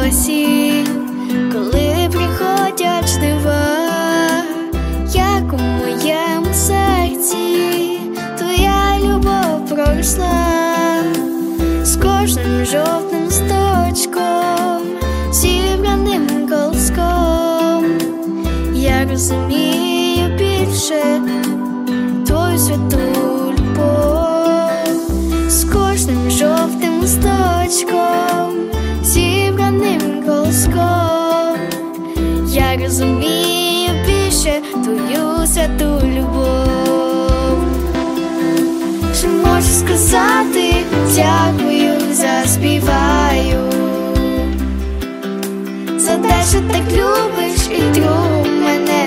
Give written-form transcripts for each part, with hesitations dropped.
часів, коли приходять дива, як у моєму серці твоя любов проросла, з кожним жовтим листочком, зібраним колоском. Я розумію більше твою святу любов, з кожним жовтим листочком, зібраним колоском. Я розумію більше твою святу любов. Що можу сказати, дякую, заспіваю за те, що так любиш і друг мене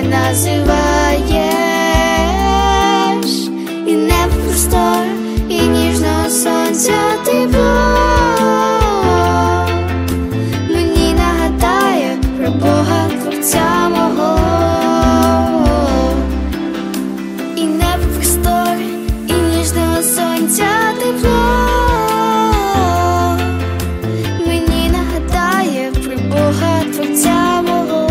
називаєш. І небо простор, і ніжного сонця тепло мені нагадає про Бога Творця мого. І небо простор, і ніжного сонця тепло мені нагадає про Бога Творця мого.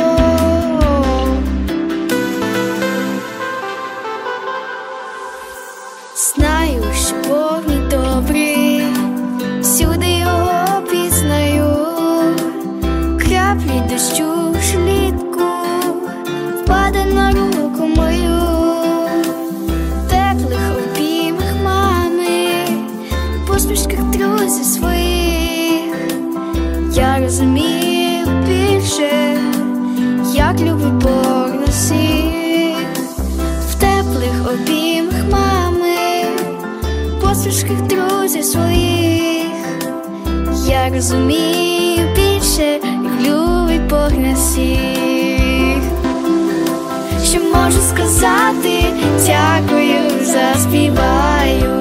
Знаю, що Бог мій добрий, всюди його пізнаю. Краплі дощу влітку впаде на руку мою, в теплих обіймах мами, в посмішках друзів своїх. Я розумію більше, як любить Бог нас всіх, в теплих обіймах мами, в посмішках друзів своїх. Я розумію більше, як любить Бог нас всіх. Що можу сказати, дякую, заспіваю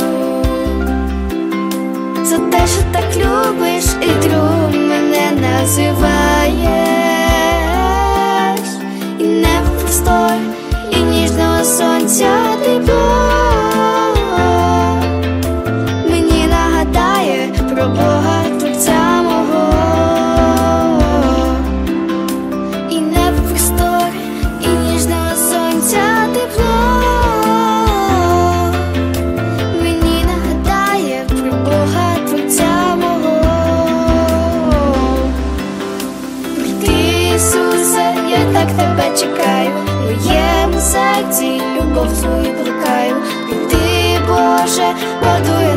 за те, що так любиш і друг мене називаєш. І небо простор, і ніжного сонця тепло мені нагадає про Бога Творця мого. І небо простор, і ніжного сонця тепло мені нагадає про Бога Творця мого. Прийди, Ісусе, я так тебе чекаю, в моєму серці любов твою плекаю. Прийди, Боже, подуй